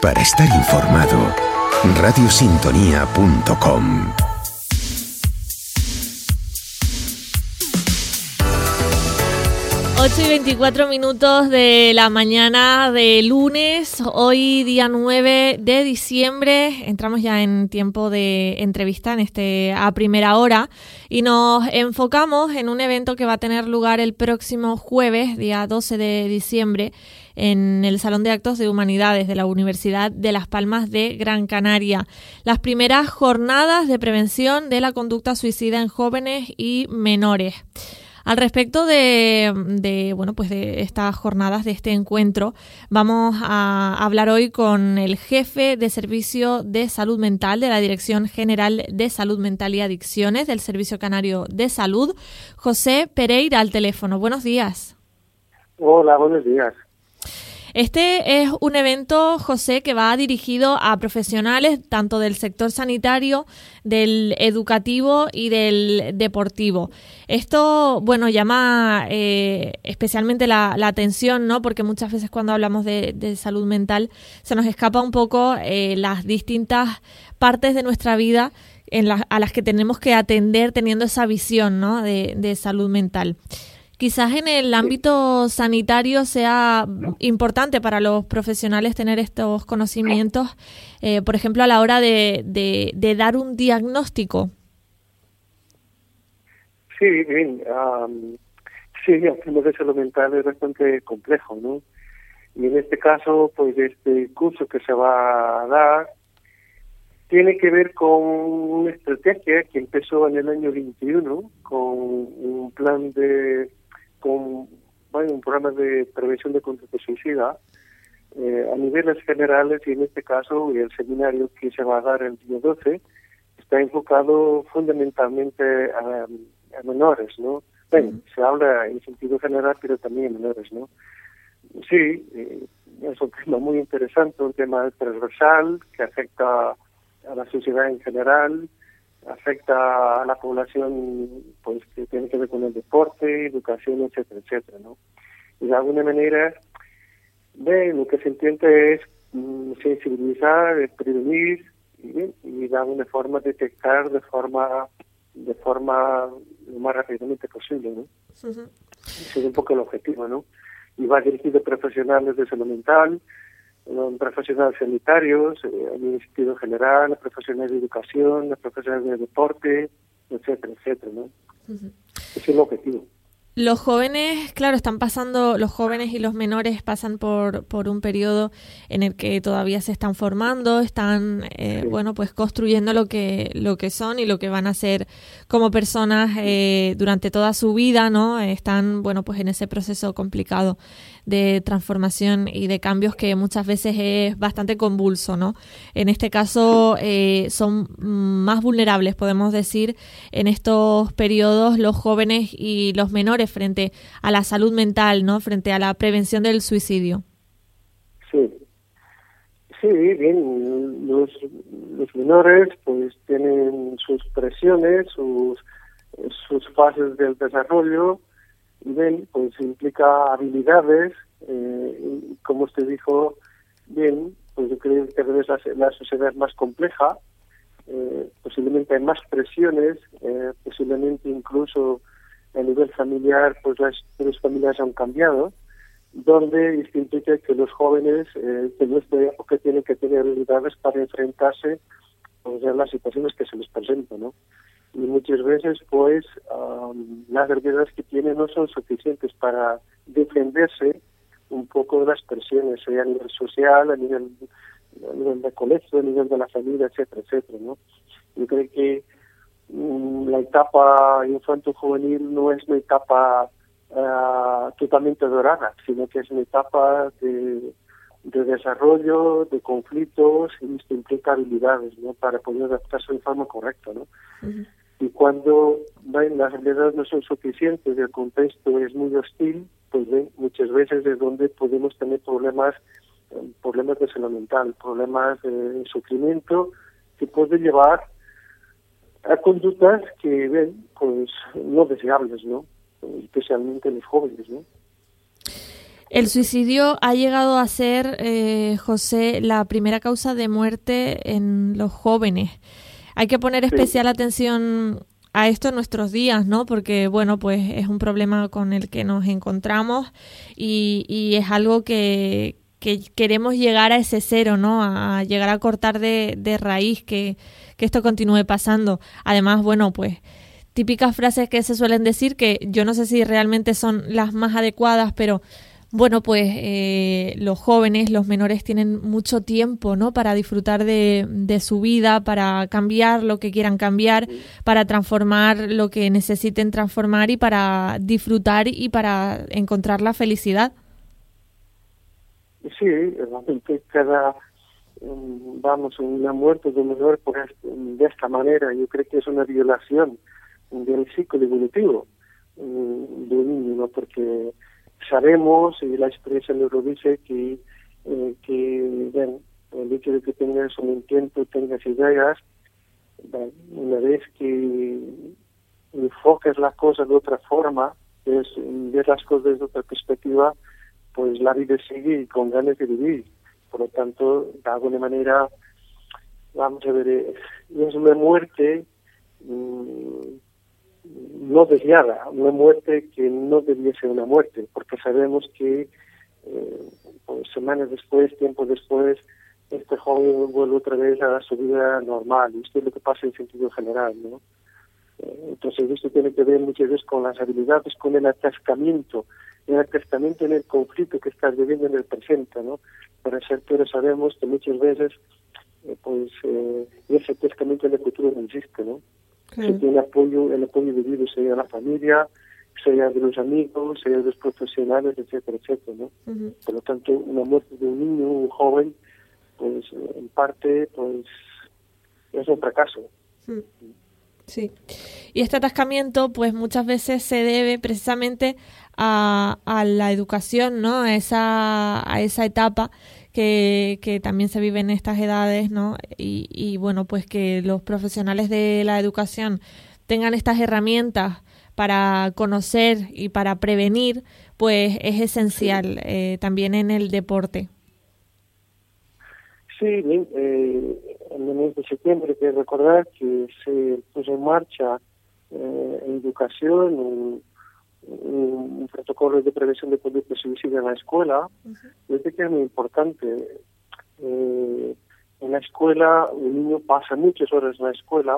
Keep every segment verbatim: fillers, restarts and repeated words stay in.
Para estar informado, radio sintonía punto com. ocho y veinticuatro minutos de la mañana de lunes, hoy día nueve de diciembre, entramos ya en tiempo de entrevista en este a primera hora y nos enfocamos en un evento que va a tener lugar el próximo jueves, día doce de diciembre, en el Salón de Actos de Humanidades de la Universidad de Las Palmas de Gran Canaria. Las primeras jornadas de prevención de la conducta suicida en jóvenes y menores. Al respecto de, de, bueno, pues de estas jornadas, de este encuentro, vamos a hablar hoy con el jefe de Servicio de Salud Mental de la Dirección General de Salud Mental y Adicciones del Servicio Canario de Salud, José Pereira, al teléfono. Buenos días. Hola, buenos días. Este es un evento, José, que va dirigido a profesionales tanto del sector sanitario, del educativo y del deportivo. Esto, bueno, llama eh, especialmente la, la atención, ¿no? Porque muchas veces cuando hablamos de, de salud mental se nos escapa un poco eh, las distintas partes de nuestra vida en la, a las que tenemos que atender teniendo esa visión, ¿no? de, de salud mental. Quizás en el ámbito sanitario sea importante para los profesionales tener estos conocimientos, eh, por ejemplo, a la hora de, de, de dar un diagnóstico. Sí, bien. Um, sí, el tema de salud mental es bastante complejo, ¿no? Y en este caso, pues este curso que se va a dar tiene que ver con una estrategia que empezó en el año veintiuno con un plan de con bueno, un programa de prevención de conducta suicida eh, a niveles generales, y en este caso el seminario que se va a dar el día doce está enfocado fundamentalmente a, a menores, ¿no? Bueno, uh-huh. Se habla en sentido general, pero también a menores, ¿no? Sí, eh, es un tema muy interesante, un tema transversal que afecta a la sociedad en general, afecta a la población, pues que tiene que ver con el deporte, educación, etcétera, etcétera, ¿no? Y de alguna manera, ve, lo que se intenta es mm, sensibilizar, prevenir y, y de alguna forma detectar de forma de forma lo más rápidamente posible, ¿no? Uh-huh. Ese es un poco el objetivo, ¿no? Y va dirigido a profesionales de salud mental, profesionales sanitarios, eh, en el sentido general, profesionales de educación, profesionales de deporte, etcétera, etcétera, ¿no? Uh-huh. Ese es el objetivo. Los jóvenes, claro, están pasando, los jóvenes y los menores pasan por por un periodo en el que todavía se están formando, están, eh, sí. bueno, pues construyendo lo que lo que son y lo que van a ser como personas eh, durante toda su vida, ¿no? Están, bueno, pues en ese proceso complicado de transformación y de cambios que muchas veces es bastante convulso, ¿no? En este caso eh, son más vulnerables, podemos decir, en estos periodos los jóvenes y los menores frente a la salud mental, ¿no? Frente a la prevención del suicidio. Sí, sí, bien, los, los menores pues tienen sus presiones, sus, sus fases del desarrollo, y bien, pues implica habilidades, eh, como usted dijo, bien, pues yo creo que cada vez la, la sociedad es más compleja, eh, posiblemente hay más presiones, eh, posiblemente incluso a nivel familiar, pues las, las familias han cambiado, donde esto implica que los jóvenes eh, de nuestra época tienen que tener habilidades para enfrentarse pues, a las situaciones que se les presentan, ¿no? Y muchas veces, pues, um, las habilidades que tienen no son suficientes para defenderse un poco de las presiones, sea a nivel social, a nivel, a nivel de colegio, a nivel de la familia, etcétera, etcétera, ¿no? Yo creo que um, la etapa infanto-juvenil no es una etapa uh, totalmente dorada, sino que es una etapa de, de desarrollo, de conflictos, y esto implica habilidades, ¿no? Para poder adaptarse de forma correcta, ¿no? Uh-huh. Y cuando ven, las habilidades no son suficientes, el contexto es muy hostil, pues ven, muchas veces es donde podemos tener problemas, problemas de salud mental, problemas de sufrimiento que pueden llevar a conductas que ven, pues no deseables, ¿no? Especialmente en los jóvenes, ¿no? El suicidio ha llegado a ser, eh, José, la primera causa de muerte en los jóvenes. Hay que poner especial sí. atención a esto en nuestros días, ¿no? Porque, bueno, pues es un problema con el que nos encontramos y, y es algo que, que queremos llegar a ese cero, ¿no? A llegar a cortar de, de raíz que, que esto continúe pasando. Además, bueno, pues típicas frases que se suelen decir que yo no sé si realmente son las más adecuadas, pero bueno, pues eh, los jóvenes, los menores tienen mucho tiempo, ¿no? Para disfrutar de, de su vida, para cambiar lo que quieran cambiar, para transformar lo que necesiten transformar y para disfrutar y para encontrar la felicidad. Sí, realmente cada, vamos, una muerte de un menor por este, de esta manera, yo creo que es una violación del ciclo evolutivo de un niño, ¿no? Porque sabemos, y la experiencia nos lo dice, que, eh, que bueno, el hecho de que tengas un intento, tengas ideas, bueno, una vez que enfoques las cosas de otra forma, es ver las cosas desde otra perspectiva, pues la vida sigue con ganas de vivir. Por lo tanto, de alguna manera, vamos a ver, es una muerte mmm, no deseada, una muerte que no debía ser una muerte, porque sabemos que eh, pues, semanas después, tiempo después, este joven vuelve otra vez a su vida normal, y esto es lo que pasa en sentido general, ¿no? Eh, entonces esto tiene que ver muchas veces con las habilidades, con el atascamiento, el atascamiento en el conflicto que estás viviendo en el presente, ¿no? Para ser, pero sabemos que muchas veces eh, pues eh, ese atascamiento en el futuro no existe, ¿no? Sí. Se tiene apoyo, el apoyo debido sea de la familia, sea de los amigos, sea de los profesionales, etcétera, etcétera, ¿no? Uh-huh. Por lo tanto, una muerte de un niño, un joven, pues en parte, pues es un fracaso. Uh-huh. Sí. Y este atascamiento, pues muchas veces se debe precisamente a, a la educación, ¿no? A esa, a esa etapa que, que también se vive en estas edades, ¿no? Y, y bueno, pues que los profesionales de la educación tengan estas herramientas para conocer y para prevenir, pues es esencial eh, también en el deporte. Sí, bien, eh, en el mes de septiembre hay que recordar que se puso en marcha eh, en educación un, un, un protocolo de prevención de conducta suicida en la escuela. Uh-huh. Yo creo que es muy importante. Eh, en la escuela, un niño pasa muchas horas en la escuela,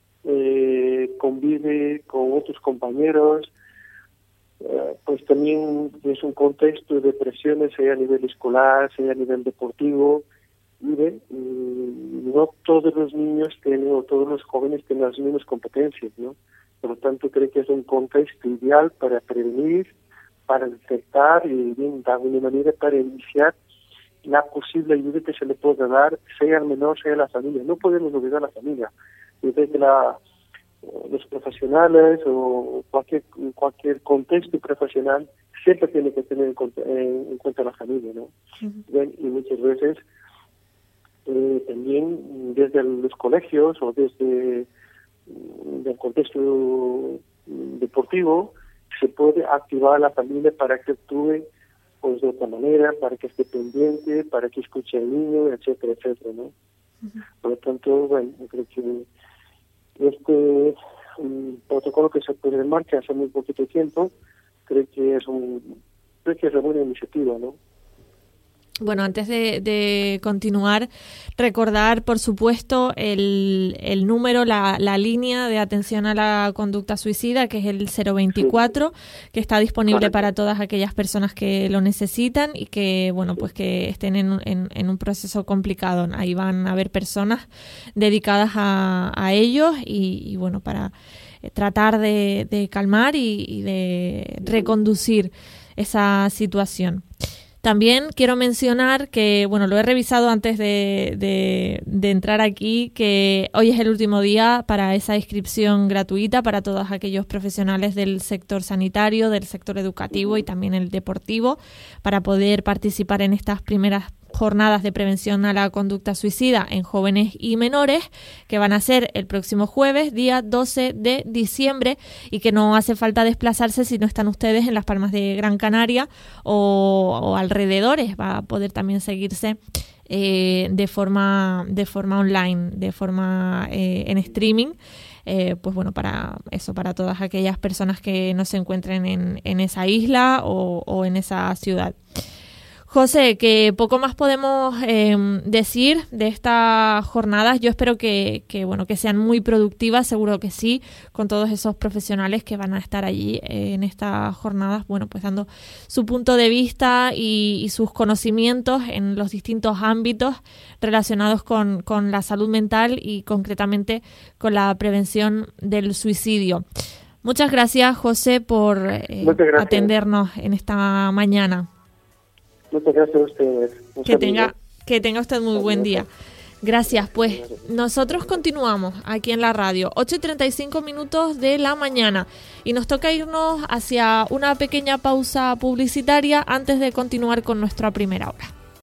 eh, convive con otros compañeros, eh, pues también es un contexto de presiones, sea a nivel escolar, sea a nivel deportivo. Miren, no todos los niños tienen, o todos los jóvenes tienen las mismas competencias, ¿no? Por lo tanto, creo que es un contexto ideal para prevenir, para detectar y, bien, de alguna manera, para iniciar la posible ayuda que se le pueda dar, sea al menor, sea a la familia. No podemos olvidar a la familia. Desde la, los profesionales o cualquier cualquier contexto profesional siempre tiene que tener en cuenta, en cuenta la familia, ¿no? Uh-huh. Bien, y muchas veces Eh, también desde los colegios o desde el contexto deportivo se puede activar a la familia para que actúe pues de otra manera, para que esté pendiente, para que escuche al niño, etcétera, etcétera, ¿no? Uh-huh. Por lo tanto, bueno, yo creo que este un protocolo que se puso en marcha hace muy poquito tiempo, creo que es un creo que es una buena iniciativa, ¿no? Bueno, antes de, de continuar, recordar, por supuesto, el, el número, la, la línea de atención a la conducta suicida, que es el cero veinticuatro, que está disponible Correcto. Para todas aquellas personas que lo necesitan y que, bueno, pues que estén en, en, en un proceso complicado. Ahí van a haber personas dedicadas a, a ellos y, y, bueno, para tratar de, de calmar y, y de reconducir esa situación. También quiero mencionar que, bueno, lo he revisado antes de, de, de entrar aquí, que hoy es el último día para esa inscripción gratuita para todos aquellos profesionales del sector sanitario, del sector educativo y también el deportivo, para poder participar en estas primeras jornadas de prevención a la conducta suicida en jóvenes y menores, que van a ser el próximo jueves, día doce de diciembre, y que no hace falta desplazarse si no están ustedes en las Palmas de Gran Canaria o, o alrededores. Va a poder también seguirse eh, de forma de forma online, de forma eh, en streaming. Eh, pues bueno, para eso, para todas aquellas personas que no se encuentren en, en esa isla o, o en esa ciudad. José, que poco más podemos eh, decir de estas jornadas. Yo espero que, que bueno que sean muy productivas, seguro que sí, con todos esos profesionales que van a estar allí eh, en estas jornadas, bueno, pues dando su punto de vista y, y sus conocimientos en los distintos ámbitos relacionados con, con la salud mental y concretamente con la prevención del suicidio. Muchas gracias, José, por eh, gracias. atendernos en esta mañana. Muchas gracias a ustedes. Un que tenga, que tenga usted muy buen día. Gracias. Pues nosotros continuamos aquí en la radio, ocho y treinta y cinco minutos de la mañana, y nos toca irnos hacia una pequeña pausa publicitaria antes de continuar con nuestra primera hora.